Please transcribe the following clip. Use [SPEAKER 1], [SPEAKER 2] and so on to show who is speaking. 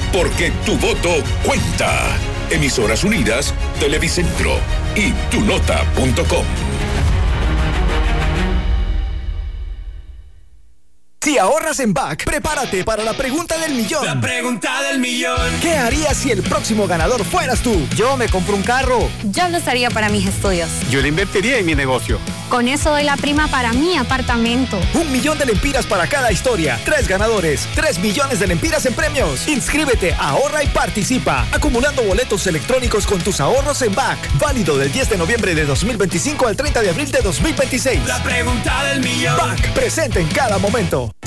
[SPEAKER 1] porque tu voto cuenta. Emisoras Unidas, Televicentro y tunota.com.
[SPEAKER 2] Si ahorras en BAC, prepárate para la pregunta del millón.
[SPEAKER 3] La pregunta del millón.
[SPEAKER 2] ¿Qué harías si el próximo ganador fueras tú?
[SPEAKER 4] Yo me compro un carro.
[SPEAKER 5] Yo lo usaría para mis estudios.
[SPEAKER 6] Yo le invertiría en mi negocio.
[SPEAKER 5] Con eso doy la prima para mi apartamento.
[SPEAKER 2] 1 millón de lempiras para cada historia. 3 ganadores. 3 millones de lempiras en premios. Inscríbete, ahorra y participa. Acumulando boletos electrónicos con tus ahorros en BAC. Válido del 10 de noviembre de 2025 al 30 de abril de 2026.
[SPEAKER 3] La pregunta del millón.
[SPEAKER 2] BAC, presente en cada momento.